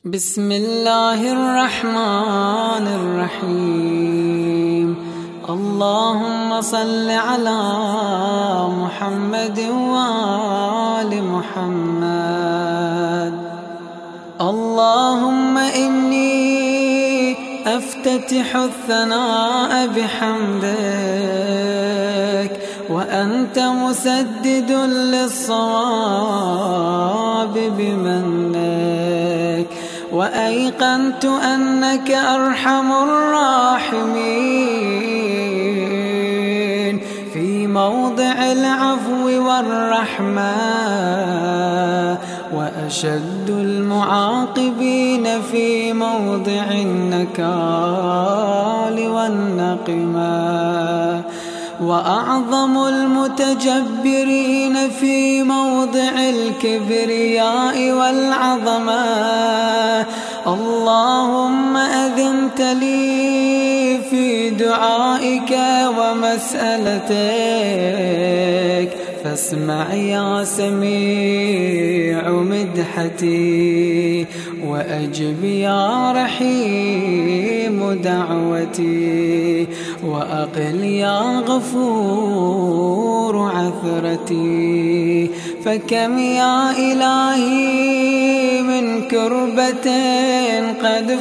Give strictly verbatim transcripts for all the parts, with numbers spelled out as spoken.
بسم الله الرحمن الرحيم. اللهم صل على محمد وآل محمد. اللهم إني أفتتح الثناء بحمدك وأنت مسدد للصواب بمنك، وأيقنت أنك أرحم الراحمين في موضع العفو والرحمة، وأشد المعاقبين في موضع النكال والنقمة، وأعظم المتجبرين في موضع الكبرياء والعظمة. اللهم أذنت لي في دعائك ومسألتك، فاسمع يا سميع مدحتي، وأجب يا رحيم دعوتي، وأقل يا غفور عثرتي. فكم يا إلهي من كربة قد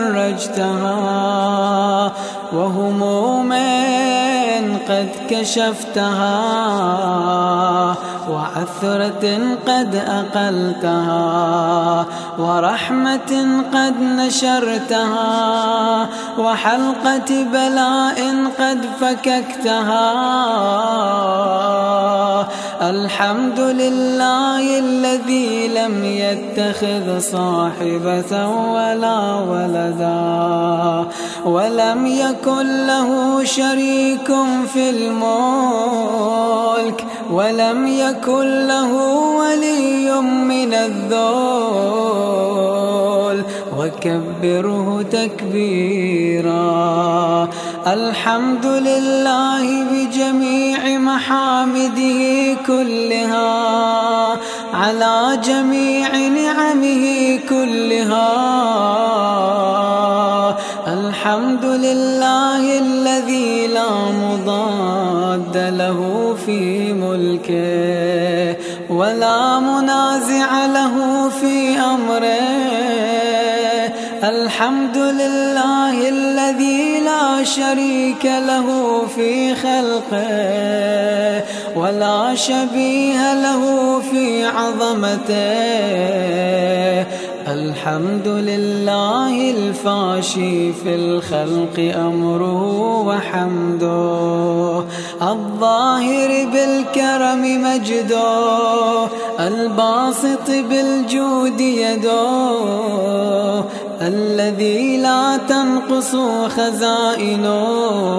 فرجتها، وهموم قد كشفتها، وعثرة قد أقلتها، ورحمة قد نشرتها، وحلقة بلاء قد فككتها. الحمد لله الذي لم يتخذ صاحبة ولا ولدا، ولم يكن له شريك في الملك، ولم يكن له ولي من الذل، وكبره تكبيرا. الحمد لله بجميع محامده كلها، على جميع نعمه كلها. الحمد لله الذي لا مضاد له في ملكه، ولا منازع له في أمره. الحمد لله الذي لا شريك له في خلقه، ولا شبيه له في عظمته. الحمد لله الفاشي في الخلق أمره وحمده، الظاهر بالكرم مجده، الباسط بالجود يده، الذي لا تنقص خزائنه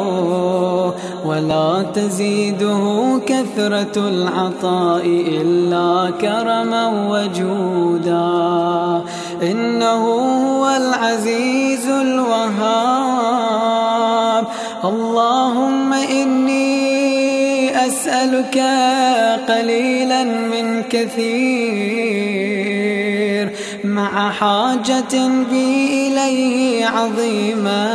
ولا تزيده كثرة العطاء إلا كرما وجودا. إنه هو العزيز الوهاب. اللهم إني أسألك قليلا من كثير، مع حاجة بي إليه عظيمة،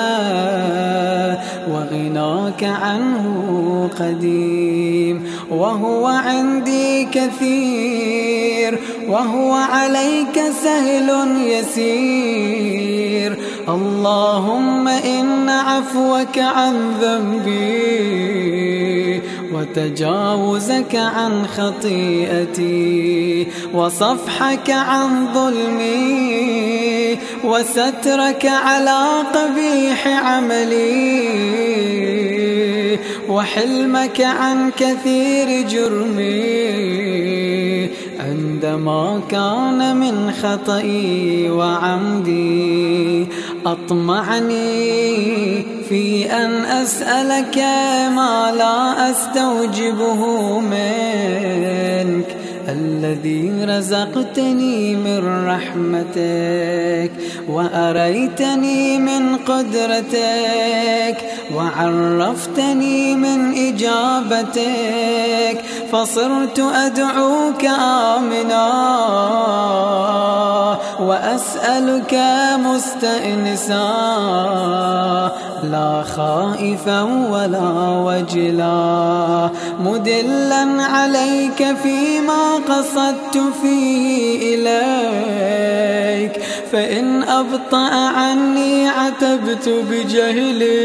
وغناك عنه قديم، وهو عندي كثير، وهو عليك سهل يسير. اللهم إن عفوك عن ذنبي، وتجاوزك عن خطيئتي، وصفحك عن ظلمي، وسترك على قبيح عملي، وحلمك عن كثير جرمي، عندما كان من خطئي وعمدي. أطمعني في أن أسألك ما لا أستوجبه منك، الذي رزقتني من رحمتك وأريتني من قدرتك وعرفتني من إجابتك، فصرت أدعوك آمنا وأسألك مستأنسا، لا خائفا ولا وجلا، مدلا عليك فيما قصدت فيه إليك، فإن أبطأ عني عتبت بجهلي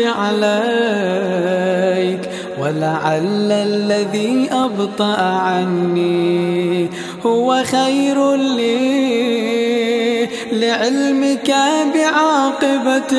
عليك، ولعل الذي أبطأ عني هو خير لي، لعلمك بعاقبة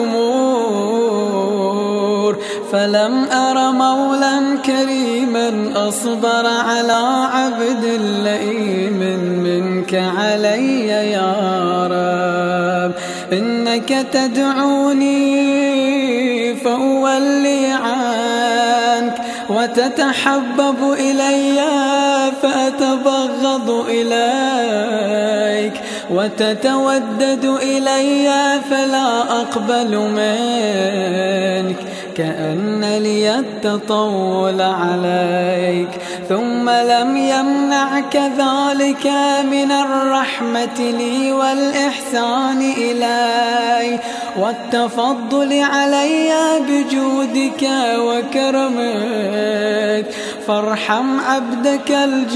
الأمور، فلم أر مولا كريما أصبر على عبد لئيم منك علي يا رب. إنك تدعوني فأولي عنك، وتتحبب إلي فأتبغض إليك، وتتودد إلي فلا أقبل منك، كأن لي التطول عليك، ثم لم يمنعك ذلك من الرحمة لي والإحسان إلي والتفضل علي بجودك وكرمك، فارحم عبدك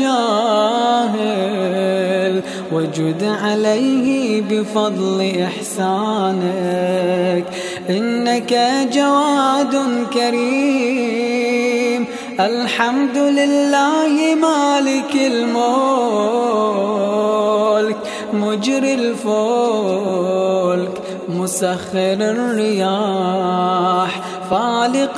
الجاهل وجد عليه بفضل إحسانك، إنك جواد كريم، الحمد لله مالك الملك، مجري الفلك، مسخر الرياح، فالق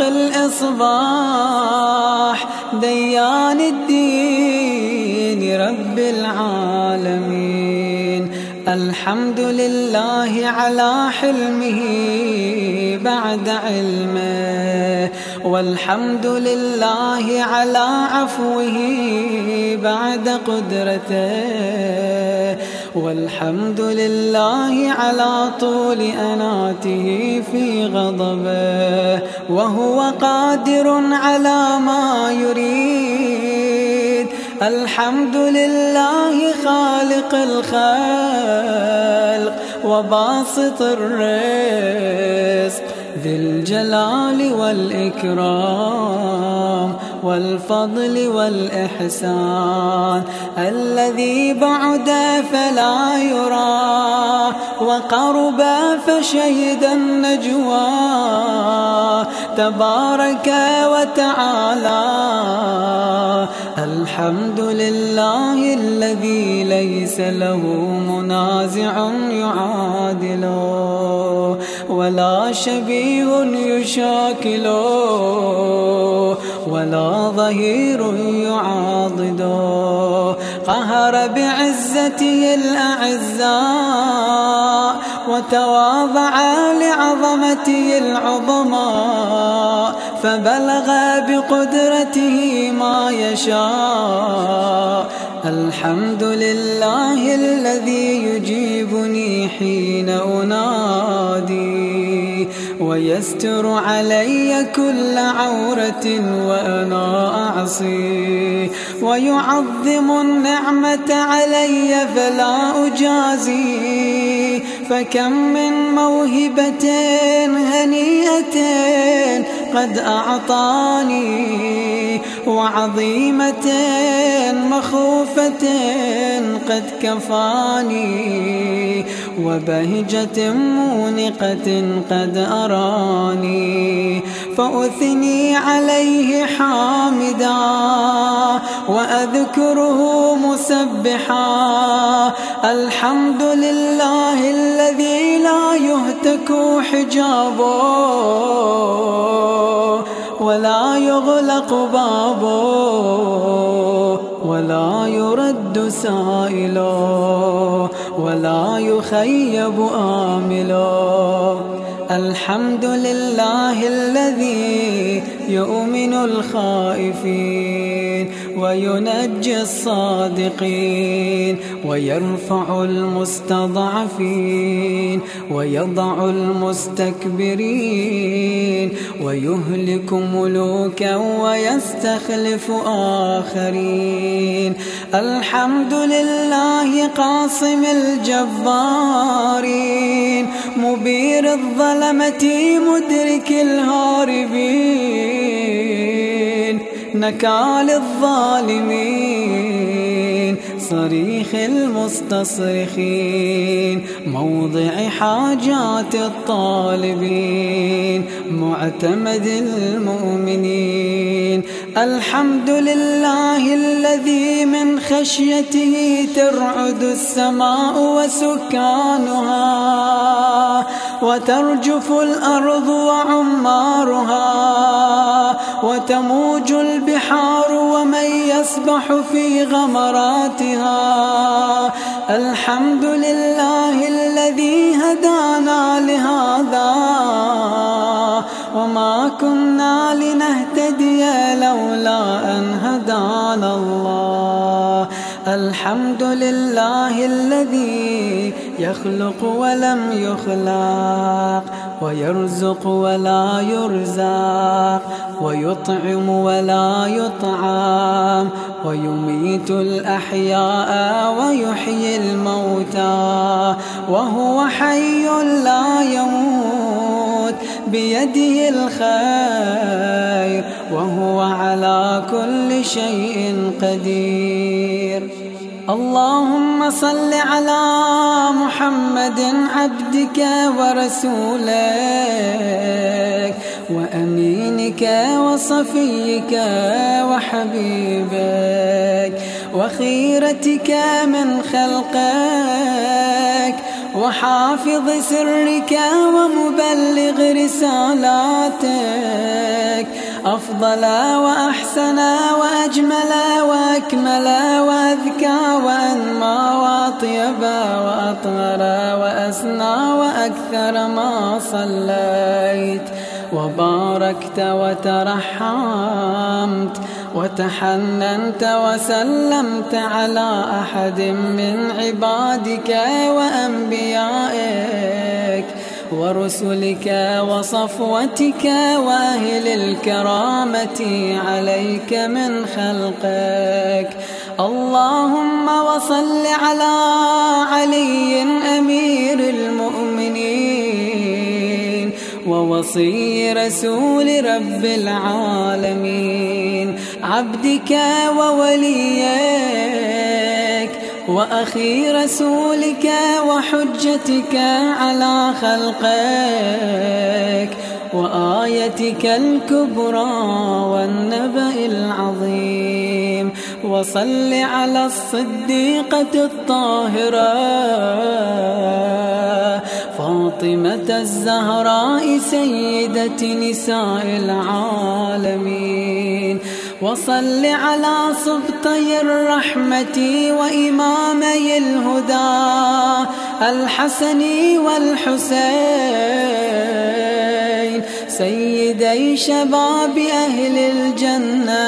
الإصباح، ديان الدين، رب العالمين. الحمد لله على حلمه بعد علمه، والحمد لله على عفوه بعد قدرته، والحمد لله على طول أناته في غضبه، وهو قادر على ما يريد. الحمد لله خالق الخلق وباسط الرزق، ذي الجلال والإكرام والفضل والإحسان، الذي بعد فلا يرى وقرب فشهد النجوى، تبارك وتعالى. الحمد لله الذي ليس له منازع يعادله، ولا شبيه يشاكله، ولا ظهير يعاضده، قهر بعزته الأعزاء، وتواضع لعظمته العظماء، فبلغ بقدرته ما يشاء. الحمد لله الذي يجيبني حين أنادي، ويستر علي كل عورة وأنا أعصي، ويعظم النعمة علي فلا أجازي، فكم من موهبة هنيئة قد أعطاني، وعظيمة مخوفة قد كفاني، وبهجة مونقة قد أراني، فأثني عليه حامدا وأذكره مسبحا. الحمد لله الذي لا يهتك حجابه ولا يغلق بابه ولا يرد سائله ولا يخيب آمله. الحمد لله الذي يؤمن الخائفين وينجي الصادقين ويرفع المستضعفين ويضع المستكبرين ويهلك ملوكا ويستخلف آخرين. الحمد لله قاصم الجبارين مبير الظلمة مدرك الهاربين نكال الظالمين صريخ المستصرخين موضع حاجات الطالبين معتمد المؤمنين. الحمد لله الذي من خشيته ترعد السماء وسكانها وترجف الأرض وعمارها وتموج البحار ومن يسبح في غمراتها. الحمد لله الذي هدانا لهذا وما كنا لنهتدي لولا أن هدانا الله. الحمد لله الذي يخلق ولم يخلق ويرزق ولا يرزق ويطعم ولا يطعم ويميت الأحياء ويحيي الموتى وهو حي لا يموت بيده الخير وهو على كل شيء قدير. اللهم صل على محمد عبدك ورسولك وأمينك وصفيك وحبيبك وخيرتك من خلقك وحافظ سرك ومبلغ رسالاتك أفضل وأحسن وأجمل وأكمل وأذكى وأنمى وأطيب وأطهر وأسنى وأكثر ما صليت وباركت وترحمت وتحننت وسلمت على أحد من عبادك وأنبيائك ورسلك وصفوتك وأهل الكرامة عليك من خلقك. اللهم وصل على علي أمير المؤمنين ووصي رسول رب العالمين عبدك ووليك وأخي رسولك وحجتك على خلقك وآيتك الكبرى والنبأ العظيم. وصل على الصديقة الطاهرة فاطمة الزهراء سيدة نساء العالمين. وصل على سبطي الرحمة وإمامي الهدى الحسن والحسين سيدي شباب أهل الجنة.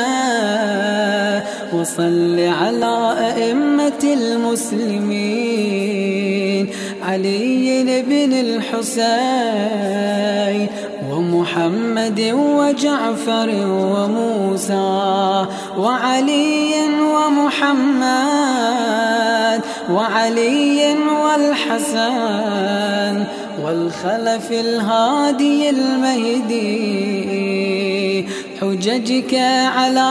وصل على أئمة المسلمين علي بن الحسين ومحمد وجعفر وموسى وعلي ومحمد وعلي والحسن والخلف الهادي المهدي حججك على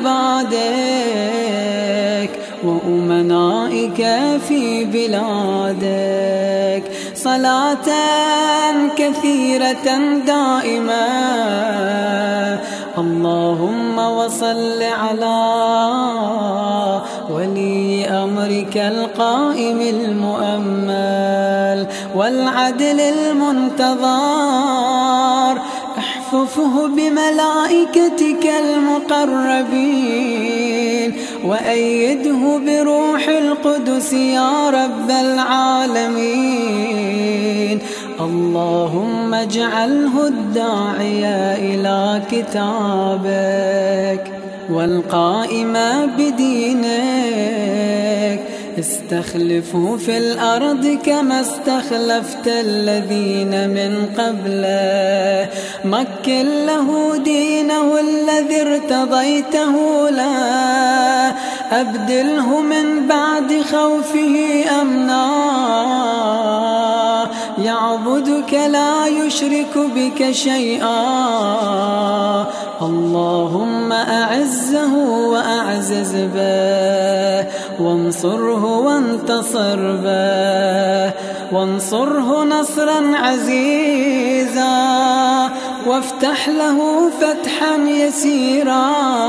عبادك وأمنائك في بلادك صلاة كثيرة دائمة. اللهم وصل على ولي أمرك القائم المؤمل والعدل المنتظر احففه بملائكتك المقربين وأيده بروح القدس يا رب العالمين. اللهم اجعله الداعي إلى كتابك والقائم بدينك. استخلفه في الأرض كما استخلفت الذين من قبله. مكن له دينه الذي ارتضيته له. أبدله من بعد خوفه أمنا. يعبدك لا يشرك بك شيئا. اللهم أعزه وأعزز به، وانصره وانتصر به، وانصره نصرا عزيزا، وافتح له فتحا يسيرا،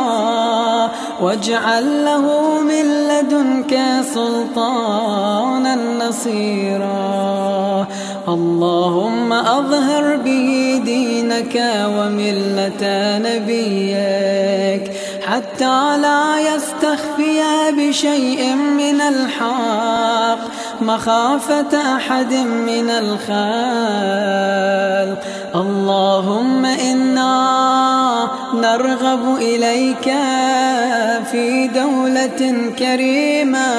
واجعل له من لدنك سلطانا نصيرا. اللهم أظهر به دينك وملة نبيك، حتى لا يستخفي بشيء من الحق مخافة أحد من الخلق. اللهم إنا نرغب إليك في دولة كريمة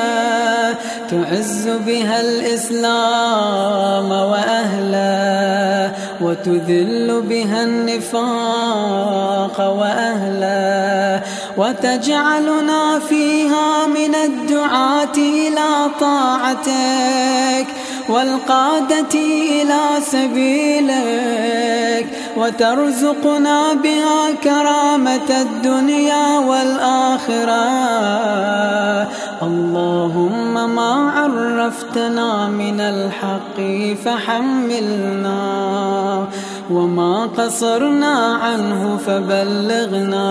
تعز بها الإسلام وأهله، وتذل بها النفاق وأهله، وتجعلنا فيها من الدعاة إلى طاعتك والقادة إلى سبيلك، وترزقنا بها كرامة الدنيا والآخرة. اللهم ما عرفتنا من الحق فحملنا، وما قصرنا عنه فبلغنا.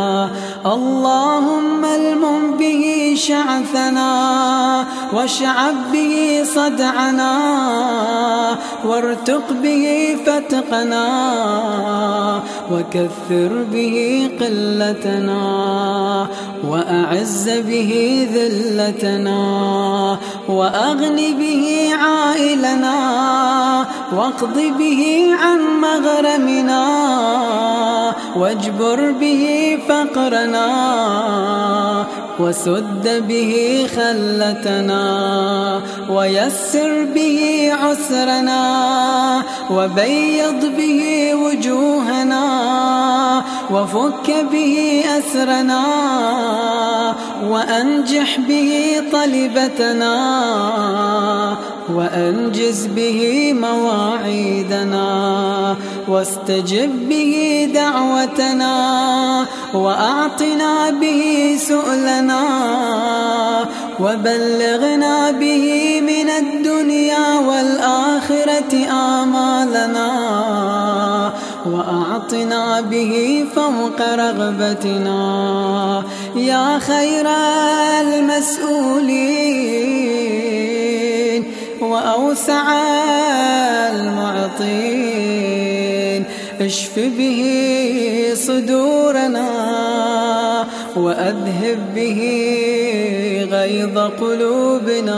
اللهم المم به شعثنا، واشعب به صدعنا، وارتق به فتقنا، وكثر به قلتنا، وأعز به ذلتنا، وأغن به عائلنا، واقض به عن مغرمنا، واجبر به فقرنا، وسد به خلتنا، ويسر به عسرنا، وبيض به وجوهنا، وفك به أسرنا، وأنجح به طلبتنا، وأنجز به مواعيدنا، واستجب به دعوتنا، وأعطنا به سؤلنا، وبلغنا به من الدنيا والآخرة آمالنا، وأعطنا به فوق رغبتنا يا خير المسؤولين وأوسع المعطين. اشف به صدورنا، وأذهب به غيظ قلوبنا،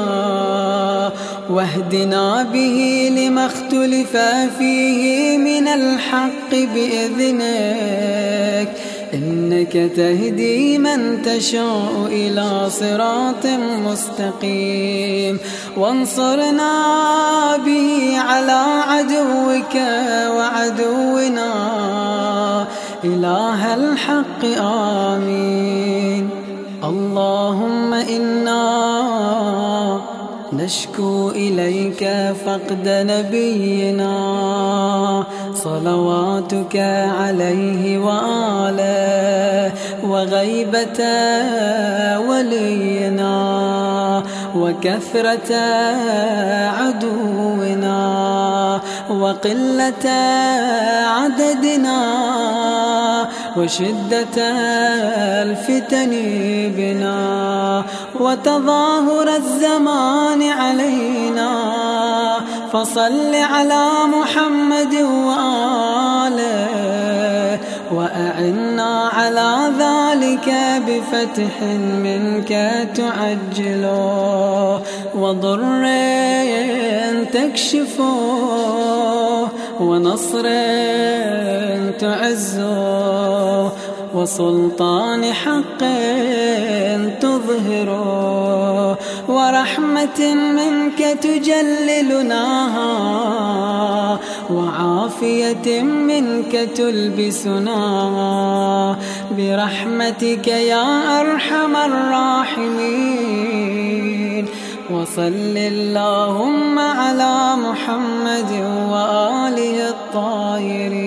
واهدنا به لما اختلف فيه من الحق بإذنك، إنك تهدي من تشاء إلى صراط مستقيم. وانصرنا به على عدوك وعدونا إله الحق آمين. اللهم إنا نشكو إليك فقد نبينا صلواتك عليه وآله، وغيبة ولينا، وكثرة عدونا، وقلة عددنا، وشدة الفتن بنا، وتظاهر الزمان علينا. فصل على محمد وآله، وأعنا على ذلك بفتح منك تعجله، وضر تكشفه، ونصر تعزه، وسلطان حق تظهر ورحمة منك تجللناها وعافية منك تلبسنا برحمتك يا أرحم الراحمين. وصل اللهم على محمد وآله الطاهرين.